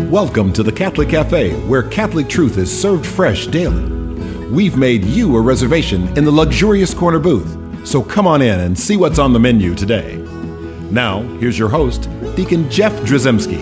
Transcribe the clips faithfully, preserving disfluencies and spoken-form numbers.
Welcome to the Catholic Cafe, where Catholic truth is served fresh daily. We've made you a reservation in the luxurious corner booth, so come on in and see what's on the menu today. Now, here's your host, Deacon Jeff Drzymski.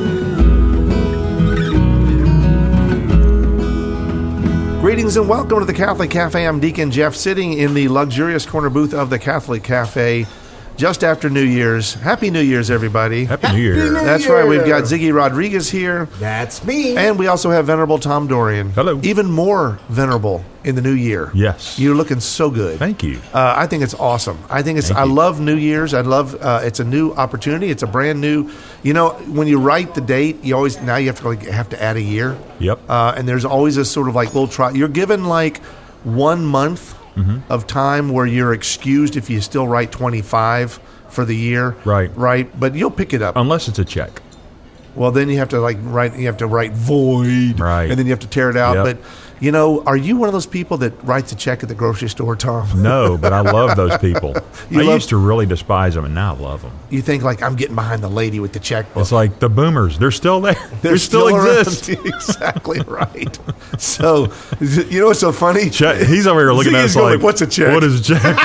Greetings and welcome to the Catholic Cafe. I'm Deacon Jeff, sitting in the luxurious corner booth of the Catholic Cafe just after New Year's. Happy New Year's, everybody. Happy New Year. Happy New That's Year. right. We've got Ziggy Rodriguez here. That's me. And we also have Venerable Tom Dorian. Hello. Even more venerable in the new year. Yes. You're looking so good. Thank you. Uh, I think it's awesome. I think it's. Thank I you. love New Year's. I love. Uh, it's a new opportunity. It's a brand new. You know, when you write the date, you always now you have to like have to add a year. Yep. Uh, and there's always a sort of like little try. You're given like one month Mm-hmm. of time where you're excused if you still write twenty-five for the year. Right. Right. But you'll pick it up. Unless it's a check. Well, then you have to like write. You have to write void. Right. And then you have to tear it out. Yep. But you know, are you one of those people that writes a check at the grocery store, Tom? No, but I love those people. You I love- used to really despise them, and now I love them. You think like I'm getting behind the lady with the checkbook. It's like the boomers. They're still there. They They're still, around. exist. Exactly right. So, you know what's so funny? Check, he's over here looking at Ziggy's us going, like, "What's a check?" What is a check?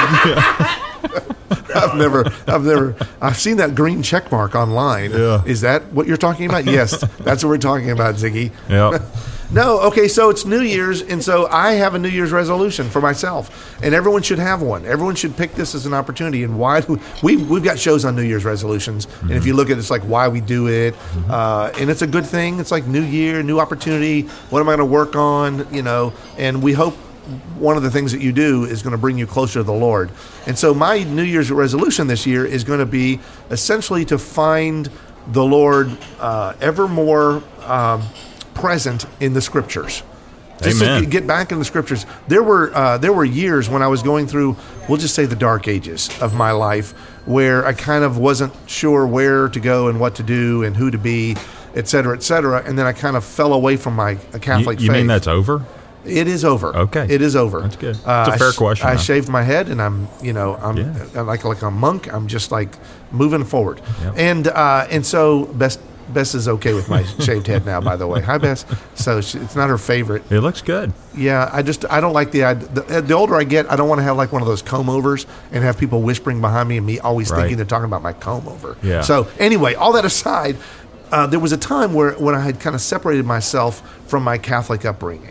I've never, I've never, I've seen that green check mark online. Yeah. Is that what you're talking about? Yes, that's what we're talking about, Ziggy. Yep. No, okay, so it's New Year's, and so I have a New Year's resolution for myself, and everyone should have one. Everyone should pick this as an opportunity. And why do we've we've got shows on New Year's resolutions, Mm-hmm. and if you look at it, it's like why we do it, uh, and it's a good thing. It's like New Year, new opportunity. What am I going to work on? You know, and we hope one of the things that you do is going to bring you closer to the Lord. And so my New Year's resolution this year is going to be essentially to find the Lord uh, ever more um, present in the Scriptures. Just Amen. to get back in the Scriptures. There were uh, there were years when I was going through, we'll just say the dark ages of my life, where I kind of wasn't sure where to go and what to do and who to be, et cetera, et cetera. And then I kind of fell away from my You, Catholic you faith. mean that's over? It is over. Okay. It is over. That's good. It's a I fair sh- question, I though. shaved my head, and I'm, you know, I'm Yeah. uh, like like a monk. I'm just like moving forward. Yep. And uh, and so Bess Bess is okay with my shaved head now. By the way, hi Bess. So she, it's not her favorite. It looks good. Yeah, I just I don't like the, id- the the older I get, I don't want to have like one of those comb overs and have people whispering behind me and me always Right. thinking they're talking about my comb over. Yeah. So anyway, all that aside, uh, there was a time where when I had kind of separated myself from my Catholic upbringing.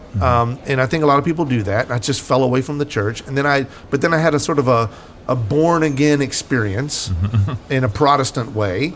Um, and I think a lot of people do that. And I just fell away from the church, and then I, but then I had a sort of a, a born again experience in a Protestant way.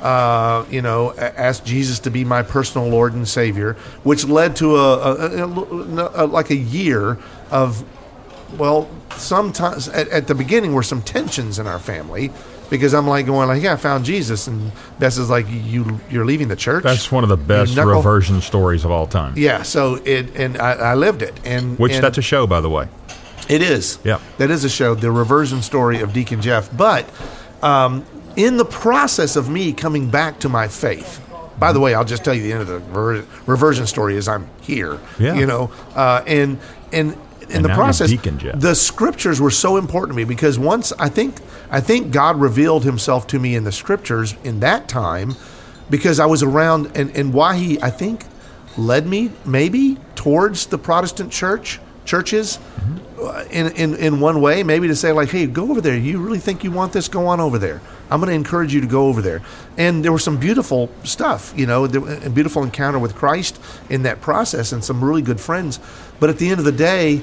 Uh, you know, a- asked Jesus to be my personal Lord and Savior, which led to a, a, a, a like a year of, well, sometimes at, at the beginning were some tensions in our family. Because I'm like going like, yeah, I found Jesus, and Bess is like, you you're leaving the church. That's one of the best knuckle- reversion stories of all time. Yeah, so it and I, I lived it, and Which and that's a show, by the way. it is. Yeah. That is a show, the reversion story of Deacon Jeff. But um, in the process of me coming back to my faith, by the way, I'll just tell you the end of the rever- reversion story is I'm here. Yeah. You know, uh, and and in And the now you're process, Deacon Jeff. the Scriptures were so important to me because once I think I think God revealed Himself to me in the Scriptures in that time because I was around and and why He I think led me maybe towards the Protestant church churches uh, in, in in one way, maybe to say like, hey, go over there. You really think you want this? Go on over there. I'm going to encourage you to go over there. And there was some beautiful stuff, you know, there, a beautiful encounter with Christ in that process, and some really good friends. But at the end of the day,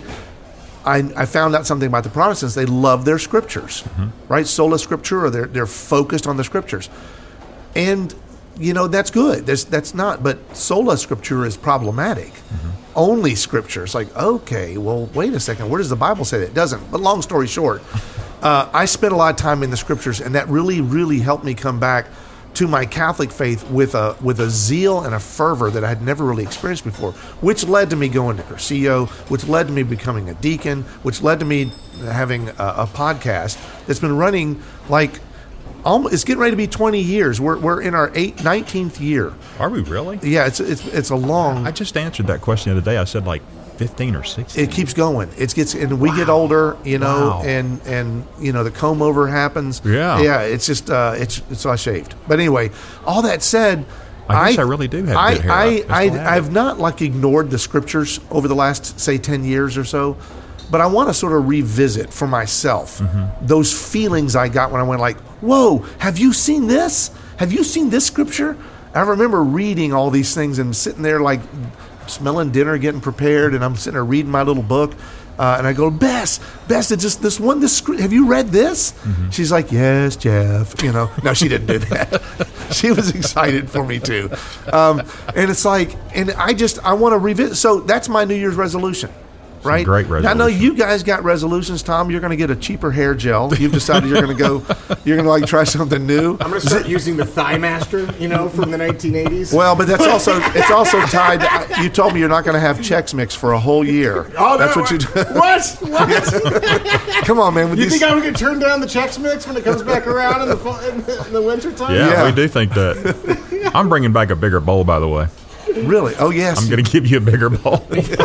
I, I found out something about the Protestants. They love their scriptures, right? Sola Scriptura. They're they're focused on the scriptures, and you know that's good. That's that's not. But Sola Scriptura is problematic. Only scriptures. Like, okay, well, wait a second. Where does the Bible say that? It doesn't. But long story short, uh, I spent a lot of time in the scriptures, and that really, really helped me come back to my Catholic faith with a with a zeal and a fervor that I had never really experienced before, which led to me going to Cursillo, which led to me becoming a deacon, which led to me having a, a podcast that's been running like almost, it's getting ready to be twenty years. We're we're in our eight, nineteenth year. Are we really? Yeah, it's it's it's a long. I just answered that question the other day. I said like fifteen or sixteen. It keeps going. It gets, and we get older, you know, Wow. and and you know the comb over happens. Yeah. yeah. It's just uh, it's, it's so I shaved. But anyway, all that said, I guess I, I really do have I, good hair. I, I, I, I I've not like ignored the scriptures over the last, say, ten years or so, but I want to sort of revisit for myself mm-hmm. those feelings I got when I went like, whoa, have you seen this? Have you seen this scripture? I remember reading all these things and sitting there like smelling dinner, getting prepared, and I'm sitting there reading my little book. Uh, and I go, Bess, Bess, it's just this one, this, have you read this? Mm-hmm. She's like, yes, Jeff. You know, no, she didn't do that. She was excited for me too. Um, and it's like, and I just, I want to revisit. So that's my New Year's resolution. Right? Great resolution. Now, I know you guys got resolutions, Tom. You're going to get a cheaper hair gel. You've decided you're going to go, you're going to like try something new. I'm going to start using the Thigh Master, you know, from the nineteen eighties. Well, but that's also, it's also tied to, you told me you're not going to have Chex Mix for a whole year. Oh, that's no, what you do. What? What? Come on, man. You these... think I'm going to turn down the Chex Mix when it comes back around in the, fall, in the, in the winter time? Yeah, Yeah. we do think that. I'm bringing back a bigger bowl, by the way. Really? Oh, yes. I'm going to give you a bigger bowl.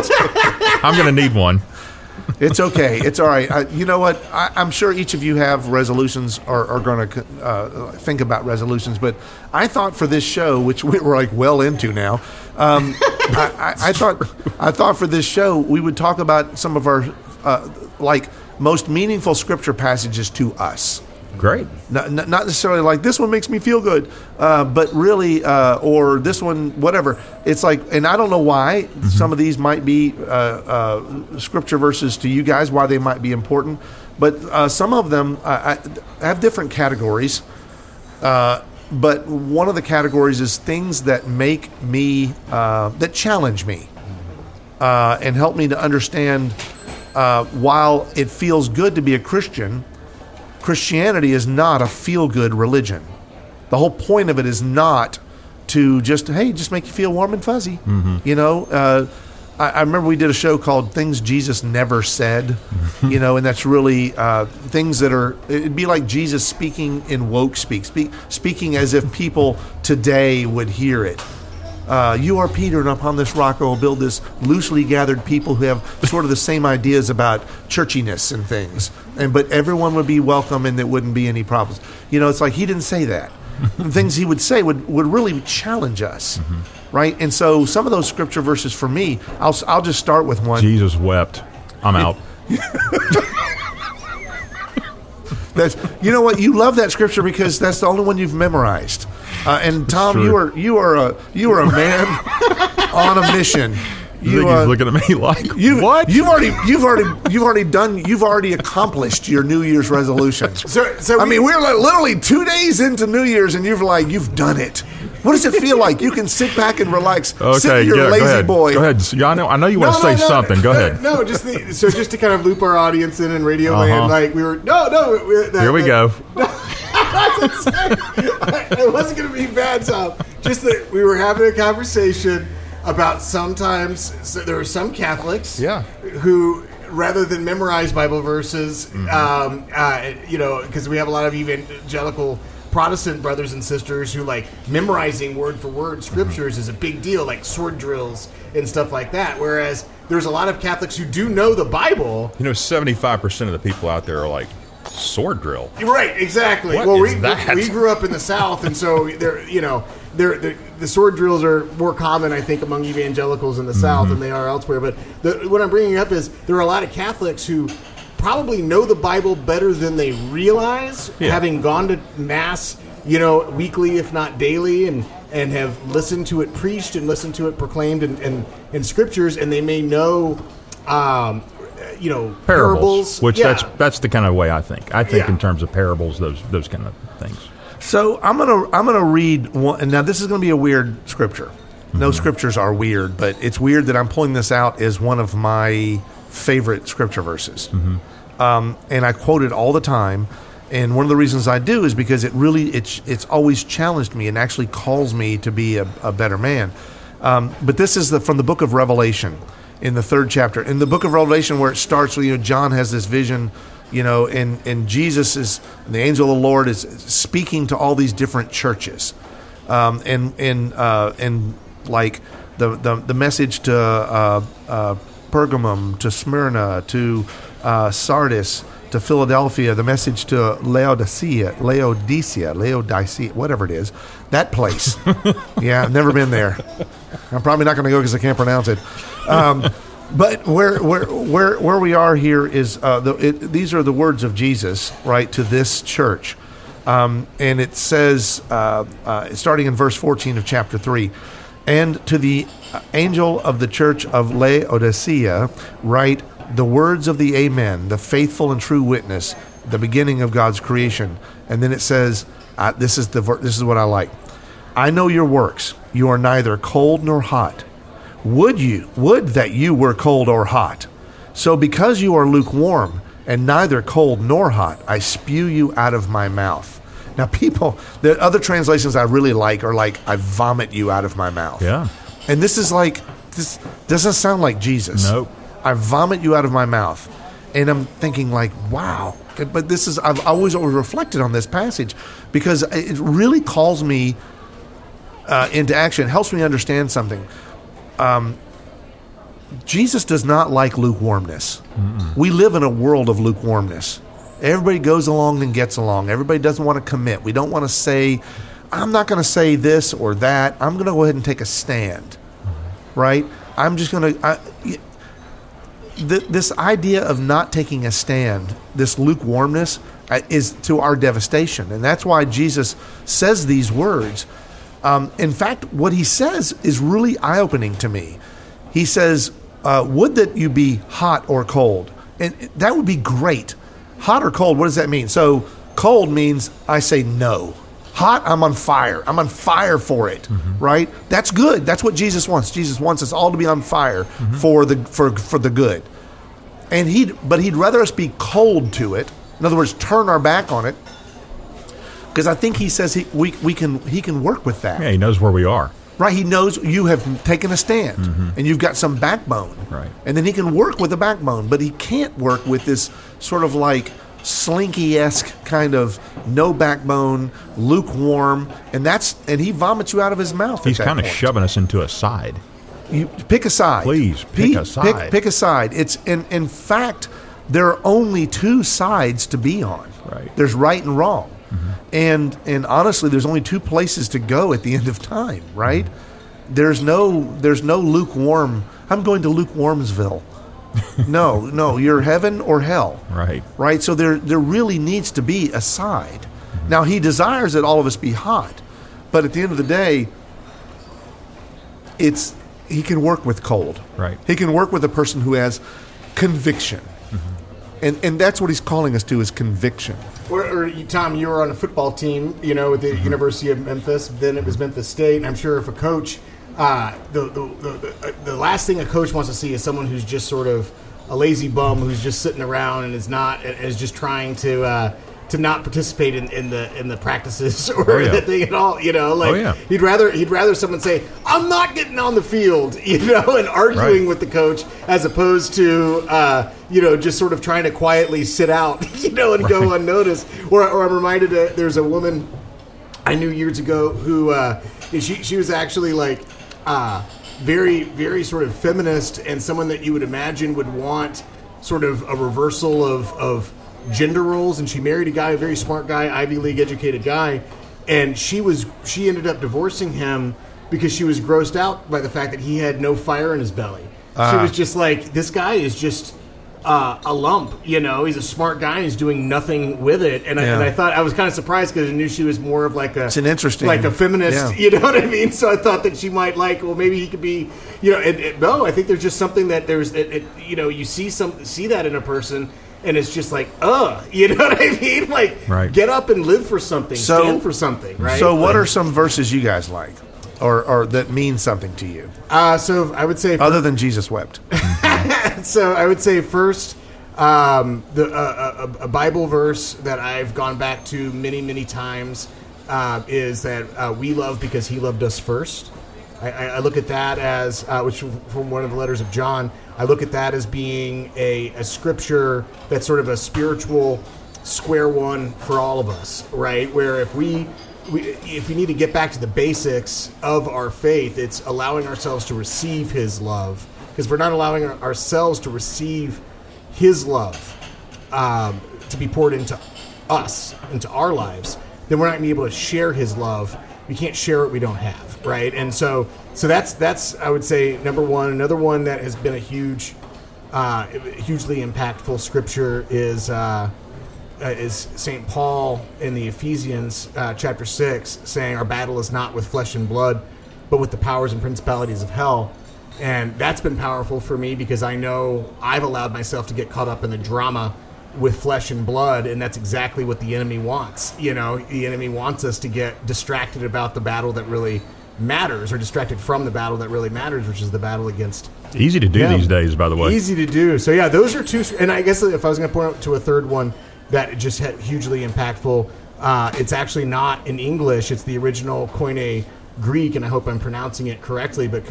I'm going to need one. It's okay. It's all right. I, you know what? I, I'm sure each of you have resolutions or are going to uh, think about resolutions. But I thought for this show, which we we're like well into now, um, I, I, I thought I thought for this show we would talk about some of our uh, like most meaningful scripture passages to us. Great. Not, not necessarily like this one makes me feel good, uh, but really, uh, or this one, whatever. It's like, and I don't know why mm-hmm. some of these might be uh, uh, scripture verses to you guys, why they might be important, but uh, some of them uh, I have different categories. Uh, but one of the categories is things that make me, uh, that challenge me, uh, and help me to understand. Uh, while it feels good to be a Christian, Christianity is not a feel-good religion. The whole point of it is not to just, hey, just make you feel warm and fuzzy. Mm-hmm. You know, uh, I, I remember we did a show called Things Jesus Never Said, mm-hmm. you know, and that's really uh, things that are, it'd be like Jesus speaking in woke speak, speak speaking as if people today would hear it. Uh, you are Peter, and upon this rock I will build this loosely gathered people who have sort of the same ideas about churchiness and things. And but everyone would be welcome, and there wouldn't be any problems. You know, it's like he didn't say that. The things he would say would, would really challenge us, mm-hmm. right? And so some of those scripture verses for me, I'll I'll just start with one. Jesus wept. I'm out. That's, you know what? You love that scripture because that's the only one you've memorized. Uh, and Tom, you are you are a you are a man on a mission. You, think uh, he's looking at me like you, what? You've already you've already you've already done you've already accomplished your New Year's resolution. So, so I we, mean, we're like literally two days into New Year's, and you've like you've done it. What does it feel like? You can sit back and relax. Okay, sit your yeah, lazy go ahead. boy. Go ahead. Yeah, I know. I know you no, want to no, say no, something. Go no, ahead. No, just the, so just to kind of loop our audience in in Radio Uh-huh. Land, like we were no, no. We, that, Here we that, go. It wasn't going to be bad, Tom. Just that we were having a conversation about sometimes so there were some Catholics, Yeah. who rather than memorize Bible verses, Mm-hmm. um, uh, you know, because we have a lot of evangelical Protestant brothers and sisters who like memorizing word for word scriptures mm-hmm. is a big deal, like sword drills and stuff like that. Whereas there's a lot of Catholics who do know the Bible. You know, seventy-five percent of the people out there are like, sword drill. Right, exactly. What well, is we that? we grew up in the South, and so they're you know they're, they're, the sword drills are more common, I think, among evangelicals in the mm-hmm. South than they are elsewhere. But the, what I'm bringing up is there are a lot of Catholics who probably know the Bible better than they realize, yeah. having gone to Mass, you know, weekly if not daily, and and have listened to it preached and listened to it proclaimed in in, in scriptures, and they may know. Um, You know, parables, parables. which yeah. that's that's the kind of way I think. I think Yeah. in terms of parables, those those kind of things. So I'm gonna I'm gonna read one. And now this is gonna be a weird scripture. No mm-hmm. scriptures are weird, but it's weird that I'm pulling this out as one of my favorite scripture verses. Mm-hmm. Um, and I quote it all the time. And one of the reasons I do is because it really it's it's always challenged me and actually calls me to be a, a better man. Um, but this is the, from the book of Revelation. In the third chapter, in the book of Revelation, where it starts with, you know, John has this vision, you know, and, and Jesus is, the angel of the Lord is speaking to all these different churches. Um, and, and, uh, and like the, the, the message to, uh, uh, Pergamum, to Smyrna, to, uh, Sardis, to to Philadelphia, the message to Laodicea, Laodicea, Laodicea, whatever it is, that place. Yeah, I've never been there. I'm probably not going to go because I can't pronounce it. Um, but where where where where we are here is uh, the, it, these are the words of Jesus, right, to this church, um, and it says, uh, uh, starting in verse fourteen of chapter three, and to the angel of the church of Laodicea, write the words of the Amen, the faithful and true witness, the beginning of God's creation. And then it says, uh, this is the this is what I like. I know your works. You are neither cold nor hot. Would you, would that you were cold or hot. So because you are lukewarm and neither cold nor hot, I spew you out of my mouth. Now people, the other translations I really like are like, I vomit you out of my mouth. Yeah. And this is like, this doesn't sound like Jesus. Nope. I vomit you out of my mouth. And I'm thinking like, wow. But this is, I've always reflected on this passage because it really calls me uh, into action. It helps me understand something. Um, Jesus does not like lukewarmness. Mm-mm. We live in a world of lukewarmness. Everybody goes along and gets along. Everybody doesn't want to commit. We don't want to say, I'm not going to say this or that. I'm going to go ahead and take a stand. Mm-hmm. Right? I'm just going to... Th- this idea of not taking a stand, this lukewarmness, uh, is to our devastation. And that's why Jesus says these words. Um, in fact, what he says is really eye-opening to me. He says, uh, would that you be hot or cold? And that would be great. Hot or cold, what does that mean? So cold means I say no. Hot, I'm on fire. I'm on fire for it, mm-hmm. right? That's good. That's what Jesus wants. Jesus wants us all to be on fire mm-hmm. for the for for the good. And he, but he'd rather us be cold to it. In other words, turn our back on it. Because I think he says he we we can he can work with that. Yeah, he knows where we are. Right, he knows you have taken a stand mm-hmm. and you've got some backbone. Right. And then he can work with the backbone, but he can't work with this sort of like Slinky-esque kind of no backbone, lukewarm, and that's and he vomits you out of his mouth. He's kind of point. shoving us into a side. You pick a side. Please pick P- a side. Pick, pick a side. It's in in fact there are only two sides to be on. Right. There's right and wrong. Mm-hmm. And and honestly, there's only two places to go at the end of time, right? Mm-hmm. There's no there's no lukewarm. I'm going to lukewarmsville. No, no, you're heaven or hell. Right. Right? So there there really needs to be a side. Mm-hmm. Now, he desires that all of us be hot, but at the end of the day, it's he can work with cold. Right. He can work with a person who has conviction. Mm-hmm. And and that's what he's calling us to, is conviction. Or, or you, Tom, you were on a football team, you know, with the mm-hmm. University of Memphis. Then it was Memphis State. And I'm sure if a coach, uh, the, the, the, the last thing a coach wants to see is someone who's just sort of a lazy bum who's just sitting around and is not is just trying to uh, to not participate in, in the in the practices or oh, yeah. the thing at all. You know, like oh, yeah. he'd rather he'd rather someone say, "I'm not getting on the field," you know, and arguing right. with the coach as opposed to uh, you know just sort of trying to quietly sit out, you know, and right. go unnoticed. Or, or I'm reminded that there's a woman I knew years ago who uh, she she was actually like. Uh, very, very sort of feminist and someone that you would imagine would want sort of a reversal of, of gender roles. And she married a guy, a very smart guy, Ivy League educated guy. And she was she ended up divorcing him because she was grossed out by the fact that he had no fire in his belly. Uh. She was just like, this guy is just uh, a lump, you know. He's a smart guy. He's doing nothing with it. And, yeah. I, and I thought I was kind of surprised because I knew she was more of like a it's an interesting like a feminist, yeah. you know what I mean? So I thought that she might like, well, maybe he could be, you know. And, and no, I think there's just something that there's, it, it, you know, you see some see that in a person. And it's just like, uh, you know what I mean? Like, right. get up and live for something, so, stand for something, right? So, what like, are some verses you guys like, or, or that mean something to you? Uh, so, I would say, other than Jesus wept. So, I would say first, um, the uh, a, a Bible verse that I've gone back to many, many times uh, is that uh, we love because He loved us first. I, I look at that as, uh, which from one of the letters of John, I look at that as being a, a scripture that's sort of a spiritual square one for all of us, right? Where if we, we if we need to get back to the basics of our faith, it's allowing ourselves to receive His love. Because if we're not allowing our, ourselves to receive His love, um, to be poured into us, into our lives, then we're not going to be able to share his love. We can't share what we don't have, right? And so so that's, that's I would say, number one. Another one that has been a huge, uh, hugely impactful scripture is uh, uh, is Saint Paul in the Ephesians uh, chapter six, saying our battle is not with flesh and blood, but with the powers and principalities of hell. And that's been powerful for me because I know I've allowed myself to get caught up in the drama with flesh and blood, and that's exactly what the enemy wants. You know, the enemy wants us to get distracted about the battle that really matters, or distracted from the battle that really matters, which is the battle against Easy to do him. these days, by the way. Easy to do. So yeah, those are two. And I guess if I was going to point out to a third one that just had hugely impactful, uh, it's actually not in English. It's the original Koine Greek, and I hope I'm pronouncing it correctly, but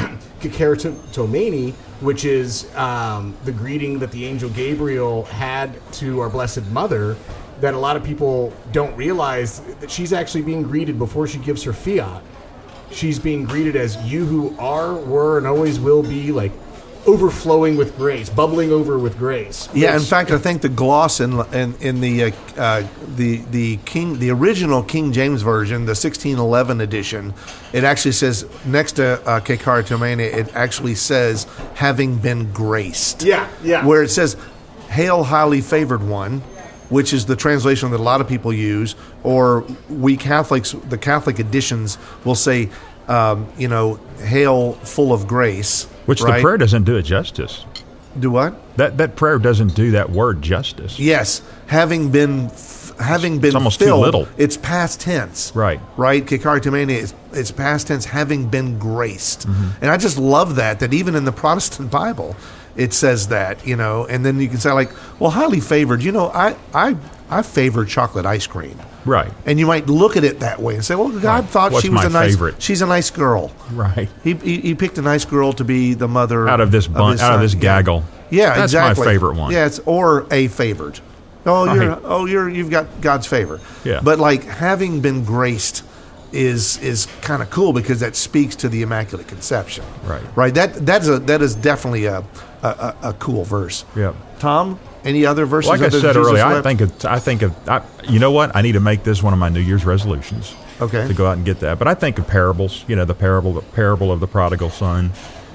Kakeratomene, which is um, the greeting that the angel Gabriel had to our Blessed Mother, that a lot of people don't realize that she's actually being greeted before she gives her fiat. She's being greeted as you who are, were, and always will be, like overflowing with grace, bubbling over with grace. Yeah, Which- in fact, I think the gloss in in, in the uh, uh, the the King the original King James version, the sixteen eleven edition, it actually says next to uh, Kakeratomene, it actually says having been graced. Yeah, yeah. Where it says, "Hail, highly favored one," which is the translation that a lot of people use, or we Catholics, the Catholic editions will say, um, you know, "Hail, full of grace." Which right? the prayer doesn't do it justice. Do what? That that prayer doesn't do that word justice. Yes, having been f- having been It's almost too filled, little. It's past tense. Right. Right. Kakeratomene is it's past tense, having been graced, Mm-hmm. and I just love that. That even in the Protestant Bible, it says that, you know. And then you can say like, well, highly favored. You know, I I I favor chocolate ice cream. Right. And you might look at it that way and say, well, God Right. thought What's she was my a nice. favorite? She's a nice girl. Right. He, he he picked a nice girl to be the mother Out of this bun- his out of son. this gaggle. Yeah, That's my exactly. favorite one. Yeah, it's or a favored. Oh, you're Right. oh you're you've got God's favor. Yeah. But like having been graced is is kind of cool because that speaks to the Immaculate Conception. Right. Right. That that's a that is definitely a a, a, a cool verse. Yep. Tom, any other verses? Like I other said than Jesus earlier, I wept? think of, I think of, I, you know what? I need to make this one of my New Year's resolutions. Okay. To go out and get that. But I think of parables. You know, the parable, the parable of the prodigal son.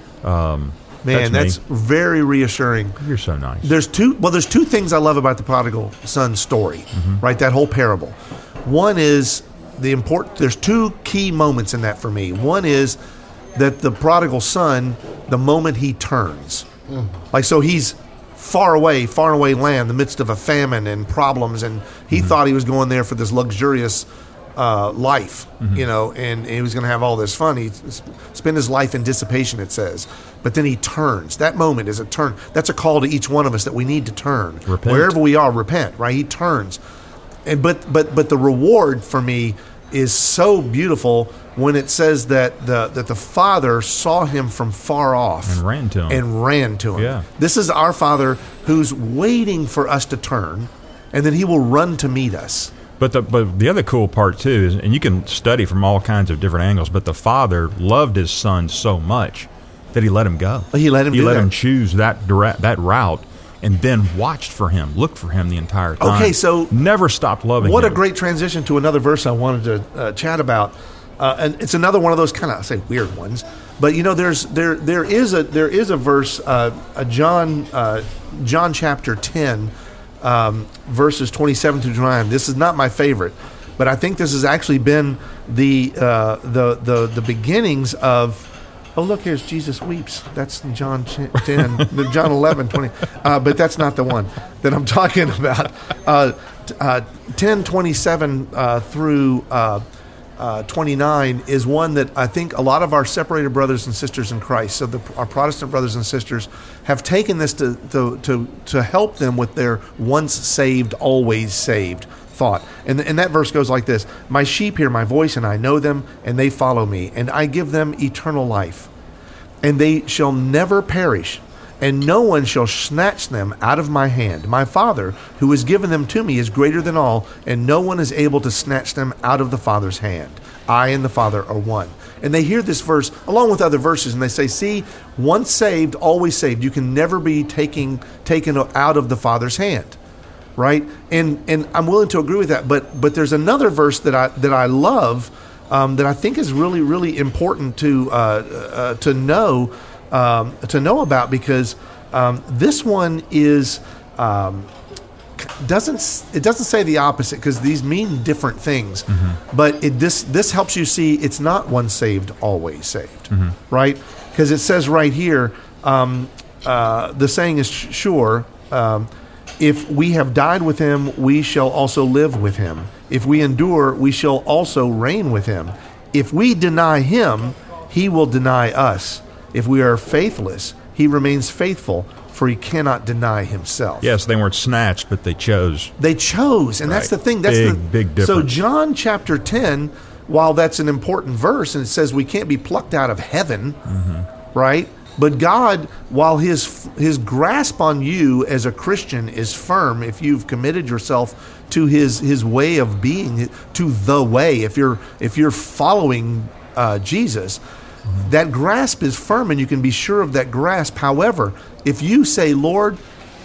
Um, Man, that's that's me. very reassuring. You're so nice. There's two. Well, there's two things I love about the prodigal son story, Mm-hmm. right? That whole parable. One is the important. There's two key moments in that for me. One is that the prodigal son, the moment he turns, like so, he's far away, far away land, in the midst of a famine and problems, and he Mm-hmm. thought he was going there for this luxurious uh, life, Mm-hmm. you know, and he was going to have all this fun. He spent his life in dissipation, it says. But then he turns. That moment is a turn. That's a call to each one of us that we need to turn. Repent. Wherever we are, repent, right? He turns. And but but but the reward for me is so beautiful when it says that the that the Father saw him from far off And ran to him. and ran to him. Yeah. This is our Father who's waiting for us to turn, and then he will run to meet us. But the but the other cool part too is, and you can study from all kinds of different angles. But the father loved his son so much that he let him go. He let him He do let that. him choose that direct, that route, and then watched for him, looked for him the entire time. Okay, so never stopped loving What him. a great transition to another verse I wanted to uh, chat about, uh, and it's another one of those kind of I say weird ones. But you know, there's there there is a there is a verse, uh, a John uh, John chapter ten, um, verses twenty-seven through twenty-nine. This is not my favorite, but I think this has actually been the uh, the the the beginnings of. Oh, look, here's Jesus weeps. That's in John ten, the John eleven, twenty. Uh, but that's not the one that I'm talking about. Uh, t- uh, ten twenty-seven uh, through uh, uh, twenty-nine is one that I think a lot of our separated brothers and sisters in Christ, so the, our Protestant brothers and sisters, have taken this to, to, to, to help them with their once saved, always saved thought. And, and that verse goes like this: my sheep hear my voice, and I know them, and they follow me, and I give them eternal life, and they shall never perish, and no one shall snatch them out of my hand. My Father, who has given them to me, is greater than all, and no one is able to snatch them out of the Father's hand. I and the Father are one. And they hear this verse along with other verses, and they say, see, once saved, always saved. You can never be taking, taken out of the Father's hand. right? And and I'm willing to agree with that. But but there's another verse that I that I love um, that I think is really really important to uh, uh, to know um, to know about, because um, this one is. Um, doesn't it doesn't say the opposite, because these mean different things, mm-hmm. but it this this helps you see it's not once saved always saved, mm-hmm. right? Because it says right here, um, uh, the saying is sure, um, if we have died with him, we shall also live with him. If we endure, we shall also reign with him. If we deny him, he will deny us. If we are faithless, he remains faithful, for he cannot deny himself. Yes, they weren't snatched, but they chose. They chose, and right. that's the thing. That's big, the big difference. So John chapter ten, while that's an important verse, and it says we can't be plucked out of heaven, mm-hmm. right? But God, while his his grasp on you as a Christian is firm, if you've committed yourself to his his way of being, to the way, if you're if you're following uh, Jesus, mm-hmm. that grasp is firm, and you can be sure of that grasp. However, if you say, Lord,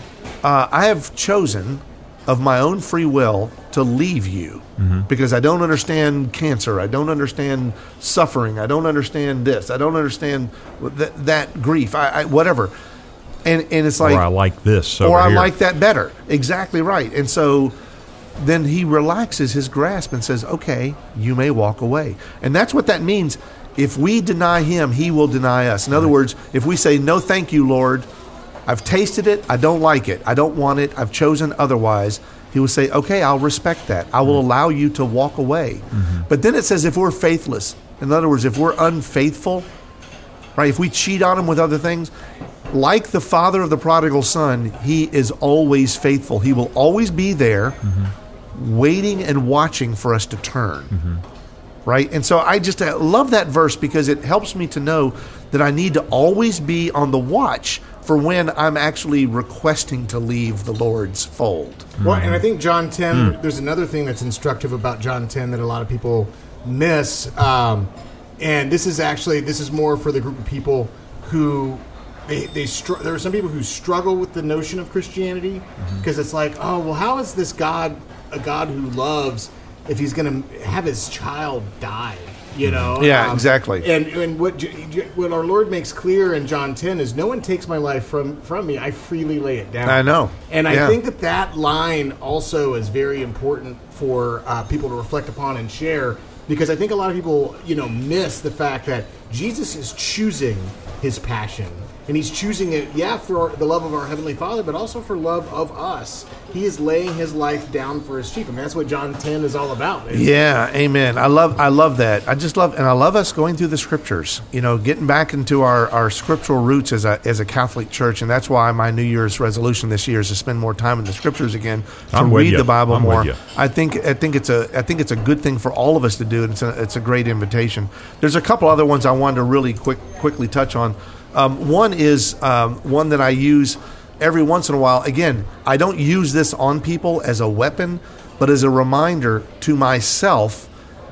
uh, I have chosen of my own free will to leave you mm-hmm. because I don't understand cancer, I don't understand suffering, I don't understand this, I don't understand th- that grief, I, I, whatever. And and it's like... Or I like this Or over I here. like that better. Exactly right. And so then he relaxes his grasp and says, okay, you may walk away. And that's what that means. If we deny him, he will deny us. In other words, if we say, no, thank you, Lord, I've tasted it, I don't like it, I don't want it, I've chosen otherwise, he will say, okay, I'll respect that. I will allow you to walk away. Mm-hmm. But then it says if we're faithless, in other words, if we're unfaithful, right, if we cheat on him with other things, like the father of the prodigal son, he is always faithful. He will always be there mm-hmm. waiting and watching for us to turn. Mm-hmm. Right? And so I just I love that verse, because it helps me to know that I need to always be on the watch for when I'm actually requesting to leave the Lord's fold. Well, and I think John ten, mm. there's another thing that's instructive about John ten that a lot of people miss. Um, and this is actually, this is more for the group of people who, they, they str- there are some people who struggle with the notion of Christianity, because mm-hmm. it's like, oh, well, how is this God a God who loves if he's going to have his child die? You know, yeah, um, exactly. And and what what our Lord makes clear in John ten is, no one takes my life from, from me; I freely lay it down. I know, and yeah. I think that that line also is very important for uh, people to reflect upon and share, because I think a lot of people, you know, miss the fact that Jesus is choosing his passion. And he's choosing it, yeah, for our, the love of our Heavenly Father, but also for love of us. He is laying his life down for his sheep. I mean, that's what John ten is all about. Yeah, amen. I love I love that. I just love, and I love us going through the Scriptures, you know, getting back into our, our scriptural roots as a as a Catholic church. And that's why my New Year's resolution this year is to spend more time in the Scriptures again, to I'm with read you. the Bible I'm more. with you. I think I think it's a I think it's a good thing for all of us to do, and it's a, it's a great invitation. There's a couple other ones I wanted to really quick quickly touch on. Um, one is um, one that I use every once in a while. Again, I don't use this on people as a weapon, but as a reminder to myself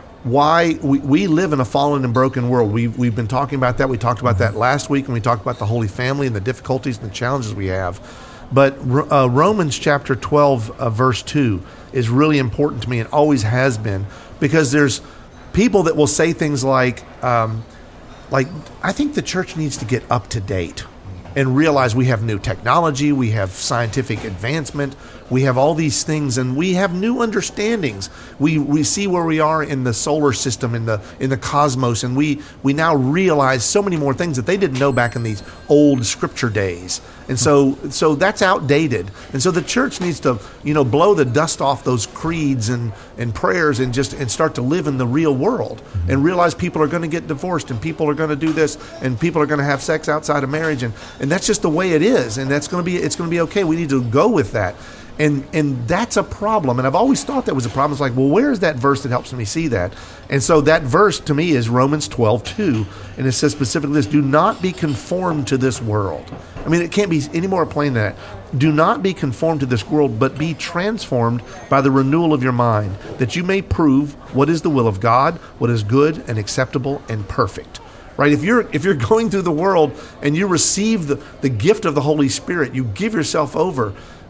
why we, we live in a fallen and broken world. We've, we've been talking about that. We talked about that last week, and we talked about the Holy Family and the difficulties and the challenges we have. But uh, Romans chapter twelve, uh, verse two is really important to me, and always has been, because there's people that will say things like, um, Like, I think the church needs to get up to date and realize we have new technology, we have scientific advancement, we have all these things, and we have new understandings. We we see where we are in the solar system, in the in the cosmos, and we we now realize so many more things that they didn't know back in these old scripture days. And so so that's outdated. And so the church needs to, you know, blow the dust off those creeds and, and prayers, and just and start to live in the real world, mm-hmm. and realize people are going to get divorced, and people are going to do this, and people are going to have sex outside of marriage, and, and that's just the way it is, and that's going to be it's going to be okay. We need to go with that. And and that's a problem. And I've always thought that was a problem. It's like, well, where's that verse that helps me see that? And so that verse to me is Romans twelve two. And it says specifically this: do not be conformed to this world. I mean, it can't be any more plain than that. Do not be conformed to this world, but be transformed by the renewal of your mind, that you may prove what is the will of God, what is good and acceptable and perfect. Right? If you're if you're going through the world and you receive the, the gift of the Holy Spirit, you give yourself over,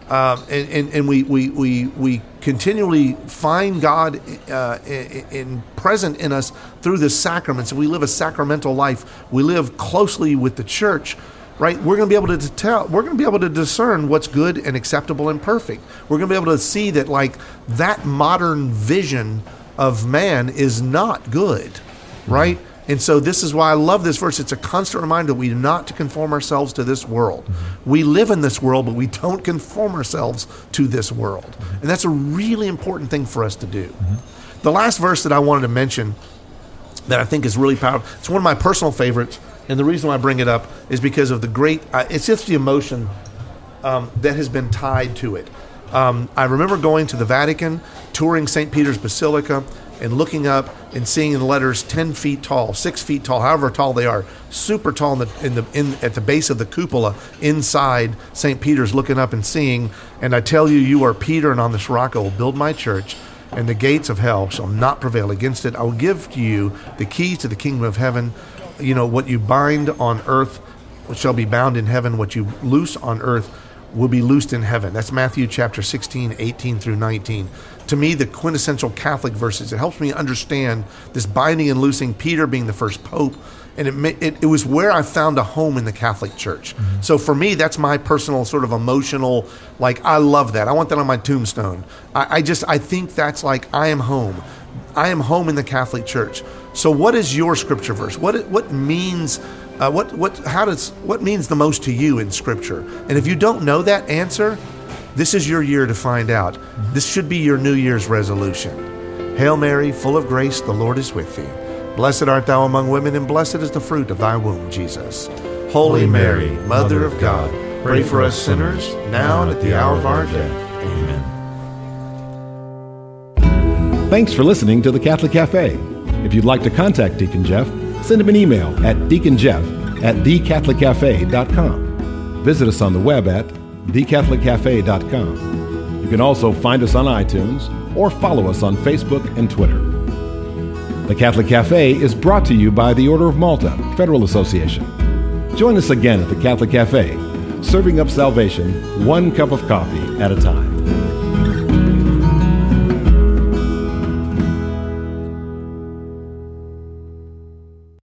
Um, and, and, and we, we, we, we continually find God uh, in, in present in us through the sacraments. We live a sacramental life. We live closely with the church, right? We're going to be able to tell, we're going to be able to discern what's good and acceptable and perfect. We're going to be able to see that like that modern vision of man is not good, right? And so this is why I love this verse. It's a constant reminder that we are not to conform ourselves to this world. Mm-hmm. We live in this world, but we don't conform ourselves to this world. Mm-hmm. And that's a really important thing for us to do. Mm-hmm. The last verse that I wanted to mention that I think is really powerful, it's one of my personal favorites, and the reason why I bring it up is because of the great, uh, it's just the emotion um, that has been tied to it. Um, I remember going to the Vatican, touring Saint Peter's Basilica, and looking up and seeing in the letters ten feet tall, six feet tall, however tall they are, super tall in the in the in at the base of the cupola inside Saint Peter's, looking up and seeing, and I tell you, you are Peter, and on this rock I will build my church, and the gates of hell shall not prevail against it. I will give to you the keys to the kingdom of heaven. You know, what you bind on earth shall be bound in heaven. What you loose on earth will be loosed in heaven. That's Matthew chapter sixteen, eighteen through nineteen. To me, the quintessential Catholic verses. It helps me understand this binding and loosing, Peter being the first pope, and it it, it was where I found a home in the Catholic Church. Mm-hmm. So for me, that's my personal sort of emotional, like, I love that. I want that on my tombstone. I, I just, I think that's like, I am home. I am home in the Catholic Church. So what is your scripture verse? What what means, uh, what what how does what means the most to you in Scripture? And if you don't know that answer, this is your year to find out. This should be your New Year's resolution. Hail Mary, full of grace, the Lord is with thee. Blessed art thou among women, and blessed is the fruit of thy womb, Jesus. Holy Mary, Mother of God, pray for us sinners, now and at the hour of our death. Amen. Thanks for listening to the Catholic Cafe. If you'd like to contact Deacon Jeff, send him an email at deaconjeff at the catholic cafe dot com. Visit us on the web at the catholic cafe dot com. You can also find us on iTunes or follow us on Facebook and Twitter. The Catholic Cafe is brought to you by the Order of Malta Federal Association. Join us again at the Catholic Cafe, serving up salvation one cup of coffee at a time.